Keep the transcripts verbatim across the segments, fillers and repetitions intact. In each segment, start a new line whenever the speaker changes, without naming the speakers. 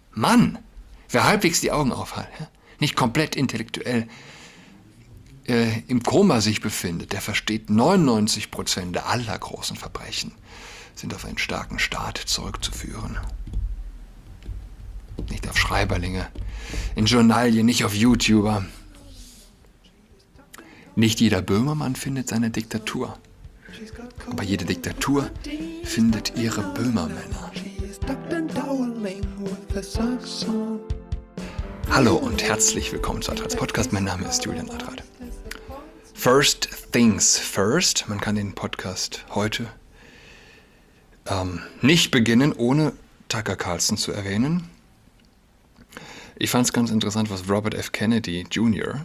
Mann, wer halbwegs die Augen aufhat, ja? Nicht komplett intellektuell äh, im Koma sich befindet, der versteht neunundneunzig Prozent aller großen Verbrechen sind auf einen starken Staat zurückzuführen. Nicht auf Schreiberlinge, in Journalien, nicht auf YouTuber. Nicht jeder Böhmermann findet seine Diktatur, aber jede Diktatur findet ihre Böhmermänner. Hallo und herzlich willkommen zu Adrats Podcast. Mein Name ist Julian Adrat. First things first. Man kann den Podcast heute ähm, nicht beginnen, ohne Tucker Carlson zu erwähnen. Ich fand es ganz interessant, was Robert F. Kennedy Junior,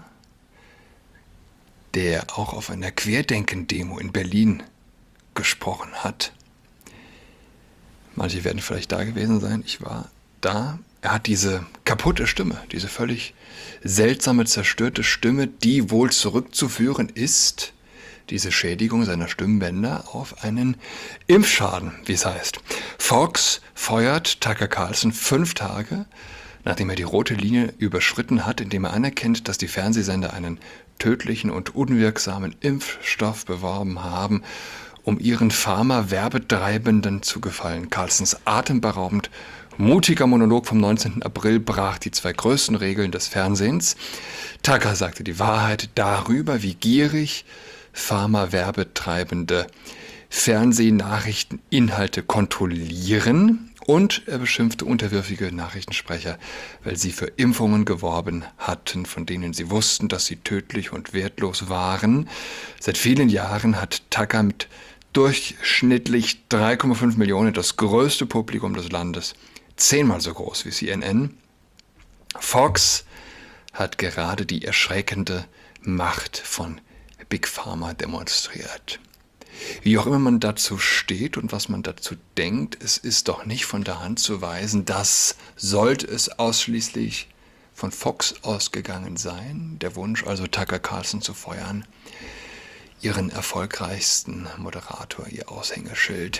der auch auf einer Querdenken-Demo in Berlin gesprochen hat. Manche werden vielleicht da gewesen sein, ich war da. Er hat diese kaputte Stimme, diese völlig seltsame, zerstörte Stimme, die wohl zurückzuführen ist, diese Schädigung seiner Stimmbänder, auf einen Impfschaden, wie es heißt. Fox feuert Tucker Carlson fünf Tage, nachdem er die rote Linie überschritten hat, indem er anerkennt, dass die Fernsehsender einen tödlichen und unwirksamen Impfstoff beworben haben, um ihren Pharma-Werbetreibenden zu gefallen. Carlsons atemberaubend mutiger Monolog vom neunzehnten April brach die zwei größten Regeln des Fernsehens. Tucker sagte die Wahrheit darüber, wie gierig Pharma-Werbetreibende Fernsehnachrichteninhalte kontrollieren, und er beschimpfte unterwürfige Nachrichtensprecher, weil sie für Impfungen geworben hatten, von denen sie wussten, dass sie tödlich und wertlos waren. Seit vielen Jahren hat Tucker mit durchschnittlich drei Komma fünf Millionen das größte Publikum des Landes, zehnmal so groß wie C N N. Fox hat gerade die erschreckende Macht von Big Pharma demonstriert. Wie auch immer man dazu steht und was man dazu denkt, es ist doch nicht von der Hand zu weisen, dass, sollte es ausschließlich von Fox ausgegangen sein, der Wunsch also Tucker Carlson zu feuern, ihren erfolgreichsten Moderator, ihr Aushängeschild,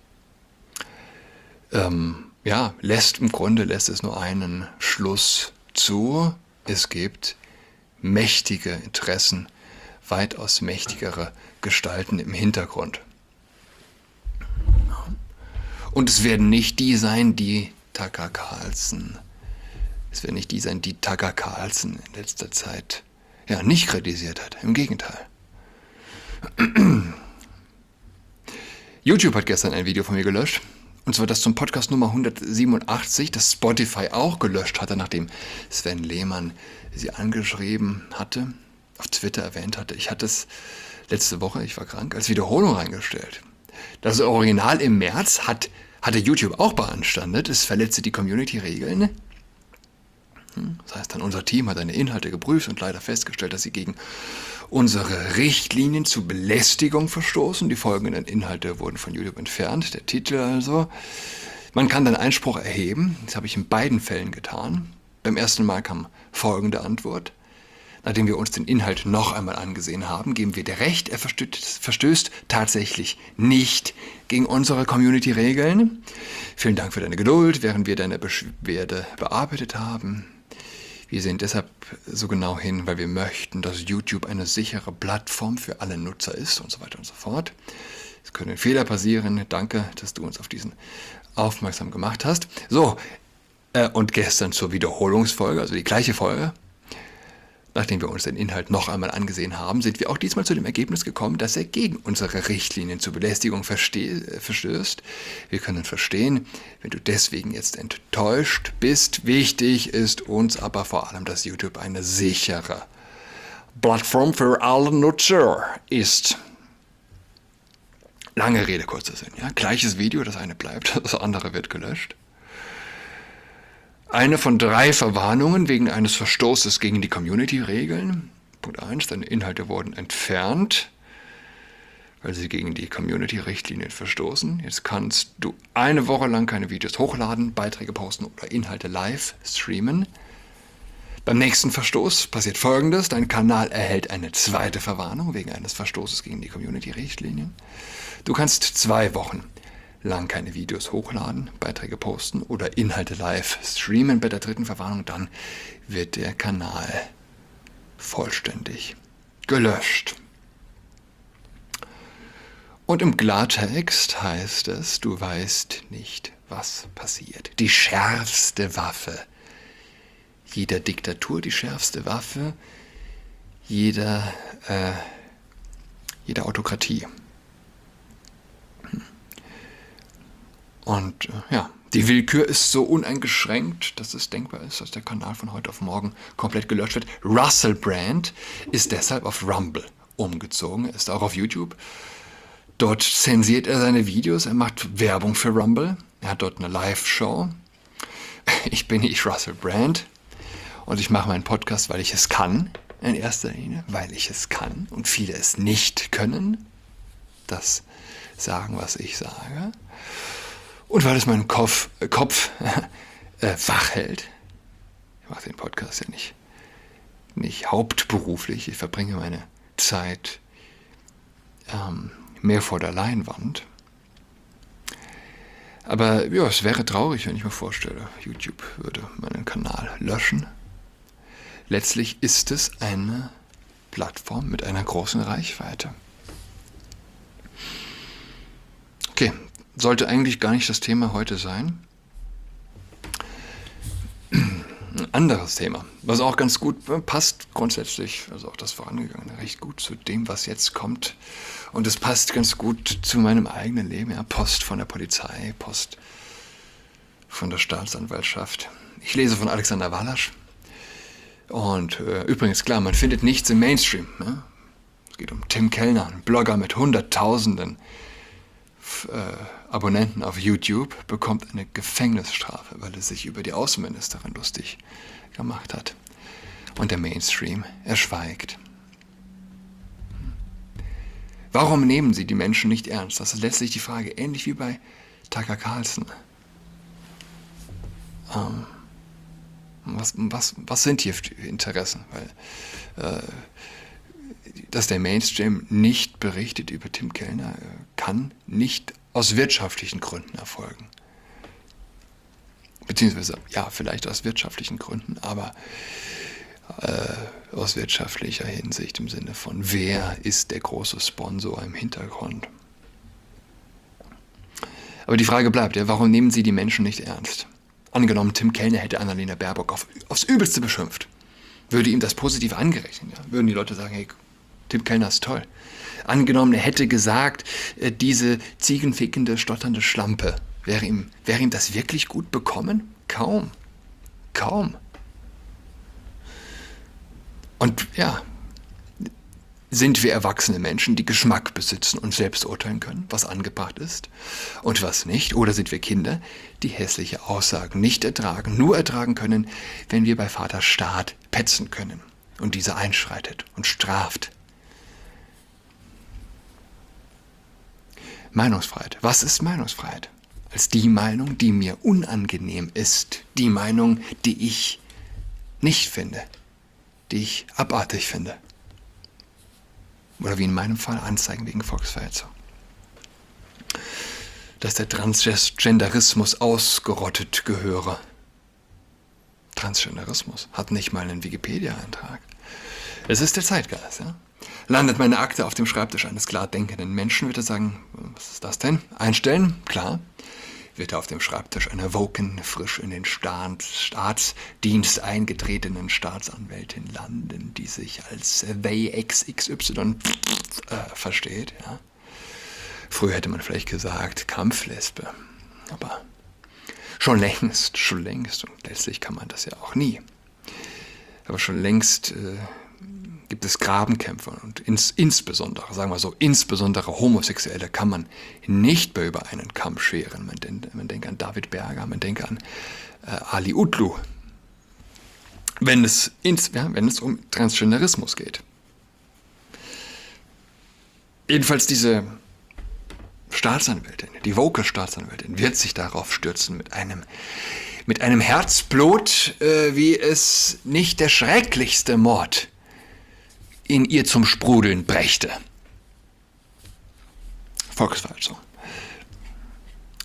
ähm, ja, lässt im Grunde lässt es nur einen Schluss zu. Es gibt mächtige Interessen, weitaus mächtigere Gestalten im Hintergrund. Und es werden nicht die sein, die Tucker Carlson, es werden nicht die sein, die Tucker Carlson in letzter Zeit ja nicht kritisiert hat. Im Gegenteil. YouTube hat gestern ein Video von mir gelöscht. Und zwar das zum Podcast Nummer hundertsiebenundachtzig, das Spotify auch gelöscht hatte, nachdem Sven Lehmann sie angeschrieben hatte, auf Twitter erwähnt hatte. Ich hatte es letzte Woche, ich war krank, als Wiederholung reingestellt. Das Original im März hat, hatte YouTube auch beanstandet. Es verletzte die Community-Regeln. Das heißt dann, unser Team hat seine Inhalte geprüft und leider festgestellt, dass sie gegen unsere Richtlinien zur Belästigung verstoßen. Die folgenden Inhalte wurden von YouTube entfernt. Der Titel also. Man kann dann Einspruch erheben. Das habe ich in beiden Fällen getan. Beim ersten Mal kam folgende Antwort. Nachdem wir uns den Inhalt noch einmal angesehen haben, geben wir dir recht, er verstößt, verstößt tatsächlich nicht gegen unsere Community-Regeln. Vielen Dank für deine Geduld, während wir deine Beschwerde bearbeitet haben. Wir sehen deshalb so genau hin, weil wir möchten, dass YouTube eine sichere Plattform für alle Nutzer ist und so weiter und so fort. Es können Fehler passieren. Danke, dass du uns auf diesen aufmerksam gemacht hast. So, äh, und gestern zur Wiederholungsfolge, also die gleiche Folge. Nachdem wir uns den Inhalt noch einmal angesehen haben, sind wir auch diesmal zu dem Ergebnis gekommen, dass er gegen unsere Richtlinien zur Belästigung verste- verstößt. Wir können verstehen, wenn du deswegen jetzt enttäuscht bist. Wichtig ist uns aber vor allem, dass YouTube eine sichere Plattform für alle Nutzer ist. Lange Rede, kurzer Sinn. Ja? Gleiches Video, das eine bleibt, das andere wird gelöscht. Eine von drei Verwarnungen wegen eines Verstoßes gegen die Community-Regeln. Punkt eins, deine Inhalte wurden entfernt, weil sie gegen die Community-Richtlinien verstoßen. Jetzt kannst du eine Woche lang keine Videos hochladen, Beiträge posten oder Inhalte live streamen. Beim nächsten Verstoß passiert Folgendes. Dein Kanal erhält eine zweite Verwarnung wegen eines Verstoßes gegen die Community-Richtlinien. Du kannst zwei Wochen lang keine Videos hochladen, Beiträge posten oder Inhalte live streamen bei der dritten Verwarnung, dann wird der Kanal vollständig gelöscht. Und im Klartext heißt es, du weißt nicht, was passiert. Die schärfste Waffe jeder Diktatur, die schärfste Waffe jeder, äh, jeder Autokratie. Und äh, ja, die Willkür ist so uneingeschränkt, dass es denkbar ist, dass der Kanal von heute auf morgen komplett gelöscht wird. Russell Brand ist deshalb auf Rumble umgezogen, ist auch auf YouTube. Dort zensiert er seine Videos, er macht Werbung für Rumble, er hat dort eine Live-Show. Ich bin nicht Russell Brand und ich mache meinen Podcast, weil ich es kann, in erster Linie, weil ich es kann und viele es nicht können, das sagen, was ich sage. Und weil es meinen Kopf, äh, Kopf äh, wach hält. Ich mache den Podcast ja nicht, nicht hauptberuflich, ich verbringe meine Zeit ähm, mehr vor der Leinwand. Aber ja, es wäre traurig, wenn ich mir vorstelle, YouTube würde meinen Kanal löschen. Letztlich ist es eine Plattform mit einer großen Reichweite. Okay, sollte eigentlich gar nicht das Thema heute sein. Ein anderes Thema, was auch ganz gut passt grundsätzlich, also auch das Vorangegangene, recht gut zu dem, was jetzt kommt. Und es passt ganz gut zu meinem eigenen Leben. Ja, Post von der Polizei, Post von der Staatsanwaltschaft. Ich lese von Alexander Walasch. Und äh, übrigens, klar, man findet nichts im Mainstream. Ja? Es geht um Tim Kellner, ein Blogger mit Hunderttausenden äh, Abonnenten auf YouTube, bekommt eine Gefängnisstrafe, weil er sich über die Außenministerin lustig gemacht hat. Und der Mainstream, er schweigt. Warum nehmen sie die Menschen nicht ernst? Das ist letztlich die Frage, ähnlich wie bei Tucker Carlson. Ähm, was, was, was sind hier für Interessen? Weil, äh, dass der Mainstream nicht berichtet über Tim Kellner, kann nicht aus wirtschaftlichen Gründen erfolgen. Beziehungsweise, ja, vielleicht aus wirtschaftlichen Gründen, aber äh, aus wirtschaftlicher Hinsicht im Sinne von, wer ist der große Sponsor im Hintergrund? Aber die Frage bleibt, ja, warum nehmen Sie die Menschen nicht ernst? Angenommen, Tim Kellner hätte Annalena Baerbock auf, aufs Übelste beschimpft. Würde ihm das Positive angerechnet? Ja? Würden die Leute sagen, hey, Tim Kellner ist toll. Angenommen, er hätte gesagt, äh, diese ziegenfickende, stotternde Schlampe, wäre ihm, wäre ihm das wirklich gut bekommen? Kaum. Kaum. Und ja, sind wir erwachsene Menschen, die Geschmack besitzen und selbst urteilen können, was angebracht ist und was nicht? Oder sind wir Kinder, die hässliche Aussagen nicht ertragen, nur ertragen können, wenn wir bei Vater Staat petzen können und dieser einschreitet und straft? Meinungsfreiheit. Was ist Meinungsfreiheit? Als die Meinung, die mir unangenehm ist. Die Meinung, die ich nicht finde. Die ich abartig finde. Oder wie in meinem Fall Anzeigen wegen Volksverhetzung. Dass der Transgenderismus ausgerottet gehöre. Transgenderismus hat nicht mal einen Wikipedia-Eintrag. Es ist der Zeitgeist, ja? Landet meine Akte auf dem Schreibtisch eines klar denkenden Menschen, wird er sagen, was ist das denn? Einstellen? Klar. Wird er auf dem Schreibtisch einer woken, frisch in den Staats, Staatsdienst eingetretenen Staatsanwältin landen, die sich als they X X Y äh, versteht. Ja? Früher hätte man vielleicht gesagt Kampflesbe, aber schon längst, schon längst, und letztlich kann man das ja auch nie, aber schon längst äh, gibt es Grabenkämpfe und ins, insbesondere, sagen wir so, insbesondere Homosexuelle kann man nicht mehr über einen Kamm scheren. Man, den, man denkt an David Berger, man denkt an äh, Ali Utlu. Wenn es, ins, ja, wenn es um Transgenderismus geht. Jedenfalls diese Staatsanwältin, die woke Staatsanwältin, wird sich darauf stürzen mit einem, mit einem Herzblut, äh, wie es nicht der schrecklichste Mord in ihr zum Sprudeln brächte. Volksverhetzung.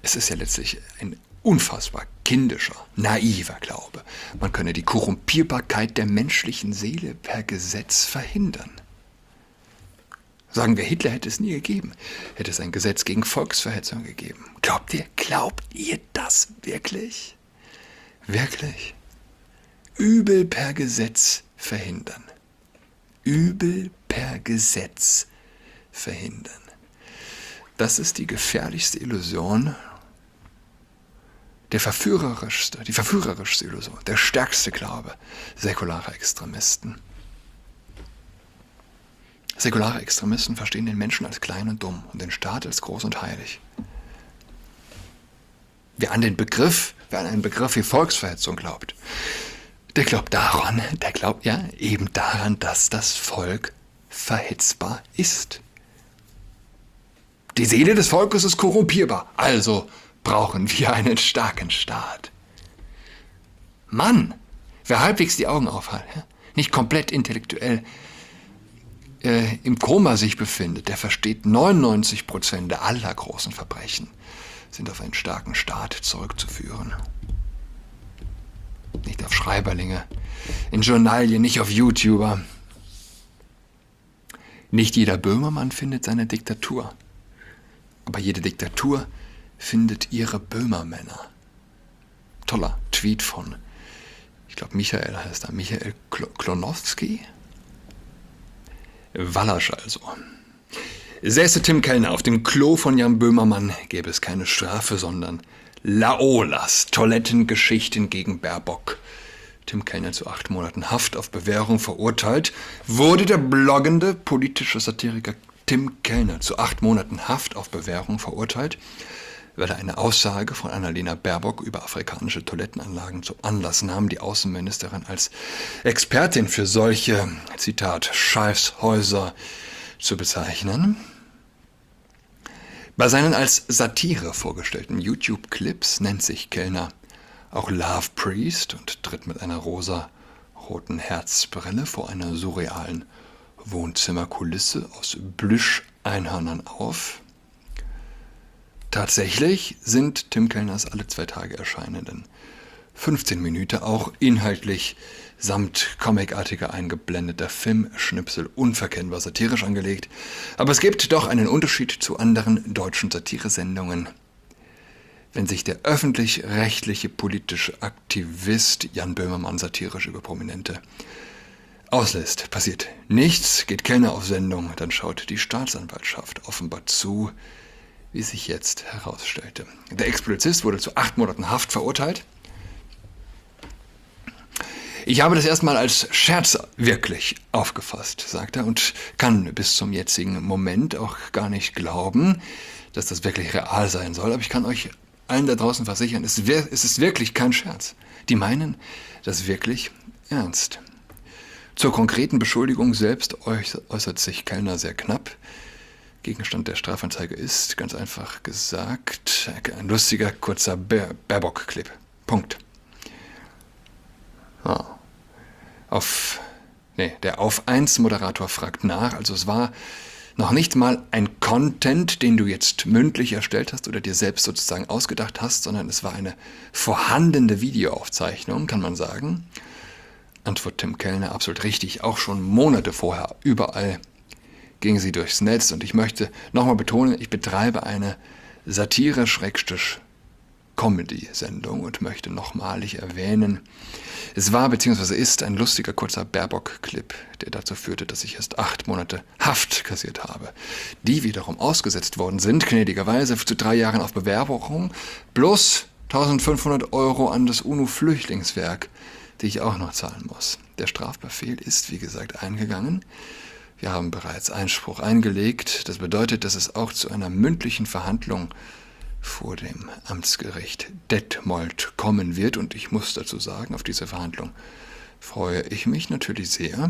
Es ist ja letztlich ein unfassbar kindischer, naiver Glaube. Man könne die Korrumpierbarkeit der menschlichen Seele per Gesetz verhindern. Sagen wir, Hitler hätte es nie gegeben. Hätte es ein Gesetz gegen Volksverhetzung gegeben. Glaubt ihr, glaubt ihr das wirklich? Wirklich? Übel per Gesetz verhindern. Übel per Gesetz verhindern. Das ist die gefährlichste Illusion, der verführerischste, die verführerischste Illusion, der stärkste Glaube säkularer Extremisten. Säkulare Extremisten verstehen den Menschen als klein und dumm und den Staat als groß und heilig. Wer an den Begriff, wer an einen Begriff wie Volksverhetzung glaubt, der glaubt daran, der glaubt ja eben daran, dass das Volk verhetzbar ist. Die Seele des Volkes ist korrumpierbar, also brauchen wir einen starken Staat. Mann, wer halbwegs die Augen aufhat, ja, nicht komplett intellektuell äh, im Koma sich befindet, der versteht neunundneunzig Prozent aller großen Verbrechen sind auf einen starken Staat zurückzuführen. Nicht auf Schreiberlinge, in Journalien, nicht auf YouTuber. Nicht jeder Böhmermann findet seine Diktatur, aber jede Diktatur findet ihre Böhmermänner. Toller Tweet von, ich glaube Michael heißt er, Michael Klonowski? Wallasch also. Säße Tim Kellner auf dem Klo von Jan Böhmermann, gäbe es keine Strafe, sondern Laolas Toilettengeschichten gegen Baerbock. Tim Kellner zu acht Monaten Haft auf Bewährung verurteilt, wurde der bloggende politische Satiriker Tim Kellner zu acht Monaten Haft auf Bewährung verurteilt, weil er eine Aussage von Annalena Baerbock über afrikanische Toilettenanlagen zum Anlass nahm, die Außenministerin als Expertin für solche, Zitat, Scheißhäuser zu bezeichnen. Bei seinen als Satire vorgestellten YouTube-Clips nennt sich Kellner auch Love Priest und tritt mit einer rosa-roten Herzbrille vor einer surrealen Wohnzimmerkulisse aus Plüscheinhörnern auf. Tatsächlich sind Tim Kellners alle zwei Tage erscheinenden fünfzehn Minuten auch inhaltlich samt comicartiger eingeblendeter Filmschnipsel unverkennbar satirisch angelegt. Aber es gibt doch einen Unterschied zu anderen deutschen Satiresendungen. Wenn sich der öffentlich-rechtliche politische Aktivist Jan Böhmermann satirisch über Prominente auslässt, passiert nichts, geht Kellner auf Sendung, dann schaut die Staatsanwaltschaft offenbar zu, wie sich jetzt herausstellte. Der Ex-Polizist wurde zu acht Monaten Haft verurteilt. Ich habe das erstmal als Scherz wirklich aufgefasst, sagt er, und kann bis zum jetzigen Moment auch gar nicht glauben, dass das wirklich real sein soll. Aber ich kann euch allen da draußen versichern, es ist wirklich kein Scherz. Die meinen das wirklich ernst. Zur konkreten Beschuldigung selbst äußert sich Kellner sehr knapp. Gegenstand der Strafanzeige ist, ganz einfach gesagt, ein lustiger, kurzer Baerbock-Clip. Punkt. Ah. Auf, nee, der Auf eins Moderator fragt nach, also es war noch nicht mal ein Content, den du jetzt mündlich erstellt hast oder dir selbst sozusagen ausgedacht hast, sondern es war eine vorhandene Videoaufzeichnung, kann man sagen. Antwort Tim Kellner, absolut richtig, auch schon Monate vorher, überall ging sie durchs Netz und ich möchte nochmal betonen, ich betreibe eine Satire-Comedy-Sendung und möchte nochmalig erwähnen, es war bzw. ist ein lustiger kurzer Baerbock-Clip, der dazu führte, dass ich erst acht Monate Haft kassiert habe, die wiederum ausgesetzt worden sind, gnädigerweise zu drei Jahren auf Bewährung, plus eintausendfünfhundert Euro an das UNO-Flüchtlingswerk, die ich auch noch zahlen muss. Der Strafbefehl ist, wie gesagt, eingegangen. Wir haben bereits Einspruch eingelegt. Das bedeutet, dass es auch zu einer mündlichen Verhandlung vor dem Amtsgericht Detmold kommen wird. Und ich muss dazu sagen, auf diese Verhandlung freue ich mich natürlich sehr.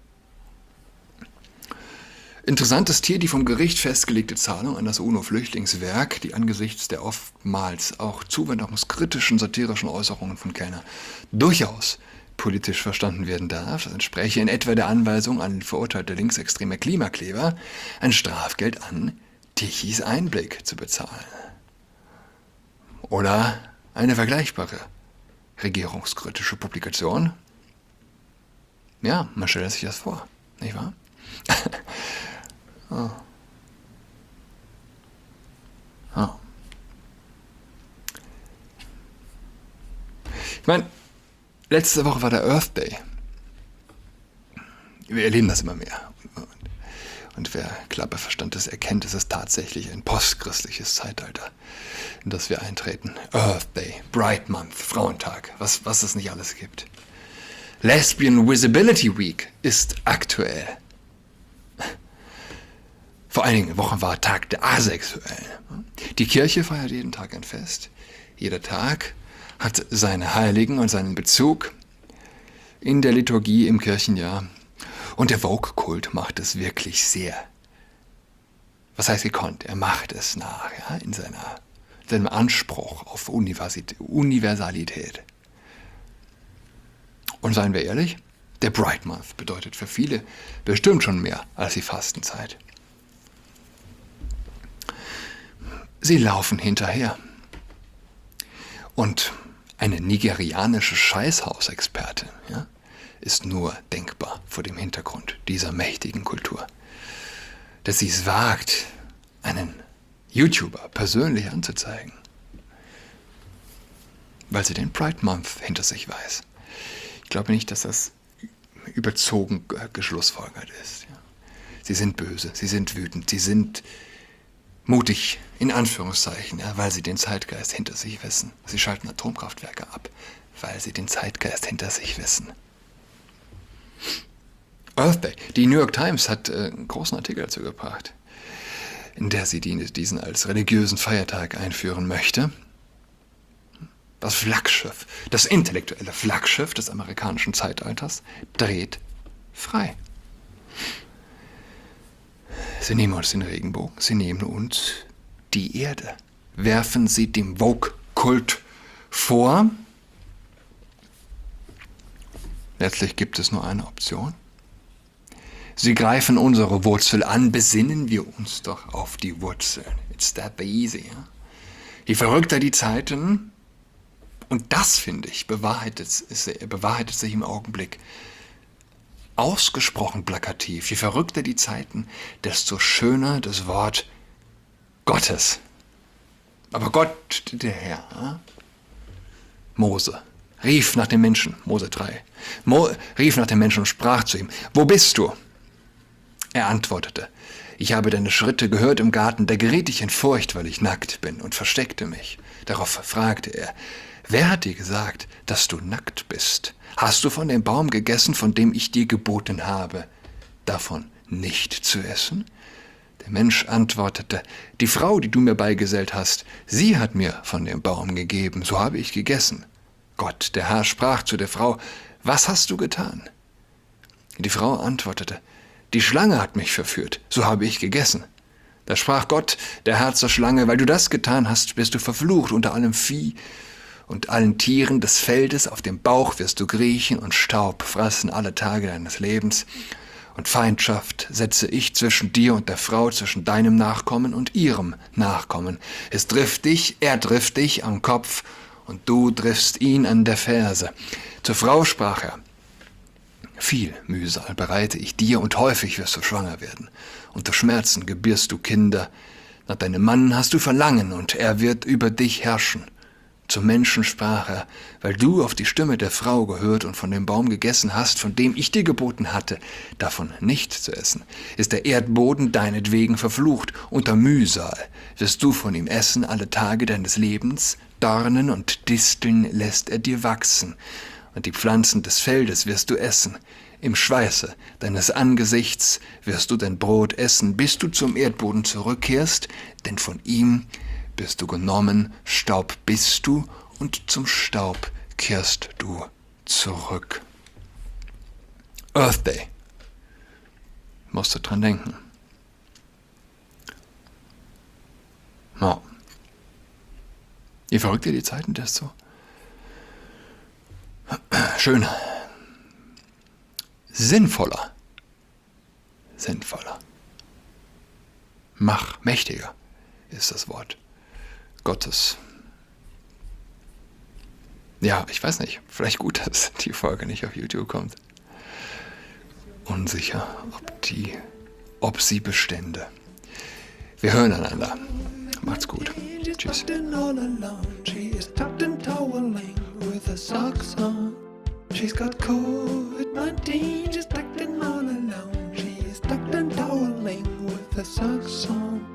Interessant ist hier die vom Gericht festgelegte Zahlung an das UNO-Flüchtlingswerk, die angesichts der oftmals auch zuwanderungskritischen satirischen Äußerungen von Kellner durchaus politisch verstanden werden darf. Das entspräche in etwa der Anweisung an verurteilte linksextreme Klimakleber, ein Strafgeld an Tichys Einblick zu bezahlen. Oder eine vergleichbare regierungskritische Publikation. Ja, man stellt sich das vor, nicht wahr? oh. Oh. Ich meine, letzte Woche war der Earth Day. Wir erleben das immer mehr. Und wer klarer Verstand ist, erkennt, es ist tatsächlich ein postchristliches Zeitalter, in das wir eintreten. Earth Day, Bright Month, Frauentag, was, was es nicht alles gibt. Lesbian Visibility Week ist aktuell. Vor einigen Wochen war Tag der Asexuellen. Die Kirche feiert jeden Tag ein Fest. Jeder Tag hat seine Heiligen und seinen Bezug in der Liturgie im Kirchenjahr. Und der Vogue-Kult macht es wirklich sehr. Was heißt gekonnt? Er macht es nach, ja, in seiner, seinem Anspruch auf Universalität. Und seien wir ehrlich, der Bright Month bedeutet für viele bestimmt schon mehr als die Fastenzeit. Sie laufen hinterher. Und eine nigerianische Scheißhausexpertin, ja, ist nur denkbar vor dem Hintergrund dieser mächtigen Kultur. Dass sie es wagt, einen YouTuber persönlich anzuzeigen, weil sie den Pride Month hinter sich weiß. Ich glaube nicht, dass das überzogen geschlussfolgert ist. Ja. Sie sind böse, sie sind wütend, sie sind mutig, in Anführungszeichen, ja, weil sie den Zeitgeist hinter sich wissen. Sie schalten Atomkraftwerke ab, weil sie den Zeitgeist hinter sich wissen. Earth Day. Die New York Times hat äh, einen großen Artikel dazu gebracht, in der sie die, diesen als religiösen Feiertag einführen möchte. Das Flaggschiff, das intellektuelle Flaggschiff des amerikanischen Zeitalters, dreht frei. Sie nehmen uns den Regenbogen, sie nehmen uns die Erde, werfen sie dem Vogue-Kult vor. Letztlich gibt es nur eine Option. Sie greifen unsere Wurzel an, besinnen wir uns doch auf die Wurzeln. It's that easy. Ja? Je verrückter die Zeiten, und das, finde ich, bewahrheitet, bewahrheitet sich im Augenblick ausgesprochen plakativ. Je verrückter die Zeiten, desto schöner das Wort Gottes. Aber Gott, der Herr, ja? Mose, rief nach dem Menschen, Mose drei, Mo, rief nach dem Menschen und sprach zu ihm, wo bist du? Er antwortete, ich habe deine Schritte gehört im Garten, da geriet ich in Furcht, weil ich nackt bin und versteckte mich. Darauf fragte er, wer hat dir gesagt, dass du nackt bist? Hast du von dem Baum gegessen, von dem ich dir geboten habe, davon nicht zu essen? Der Mensch antwortete, die Frau, die du mir beigesellt hast, sie hat mir von dem Baum gegeben, so habe ich gegessen. Gott, der Herr, sprach zu der Frau, was hast du getan? Die Frau antwortete, die Schlange hat mich verführt, so habe ich gegessen. Da sprach Gott, der Herr zur Schlange, weil du das getan hast, bist du verflucht unter allem Vieh und allen Tieren des Feldes, auf dem Bauch wirst du kriechen und Staub fressen alle Tage deines Lebens. Und Feindschaft setze ich zwischen dir und der Frau, zwischen deinem Nachkommen und ihrem Nachkommen. Es trifft dich, er trifft dich am Kopf und du triffst ihn an der Ferse. Zur Frau sprach er, viel Mühsal bereite ich dir und häufig wirst du schwanger werden. Unter Schmerzen gebierst du Kinder. Nach deinem Mann hast du Verlangen und er wird über dich herrschen. Zum Menschen sprach er, weil du auf die Stimme der Frau gehört und von dem Baum gegessen hast, von dem ich dir geboten hatte, davon nicht zu essen, ist der Erdboden deinetwegen verflucht. Unter Mühsal wirst du von ihm essen alle Tage deines Lebens, Dornen und Disteln lässt er dir wachsen, und die Pflanzen des Feldes wirst du essen. Im Schweiße deines Angesichts wirst du dein Brot essen, bis du zum Erdboden zurückkehrst, denn von ihm bist du genommen, Staub bist du, und zum Staub kehrst du zurück. Earth Day. Musst du dran denken. Ja. Je verrückter die Zeiten, desto schöner. Sinnvoller. Sinnvoller. Mach mächtiger ist das Wort Gottes Ja, ich weiß nicht. Vielleicht gut, dass die Folge nicht auf YouTube kommt. Unsicher, ob die, ob sie bestände. Wir hören einander. Macht's gut. Tschüss. She's got COVID nineteen, she's tucked in all alone. She's tucked and toweling with her socks on.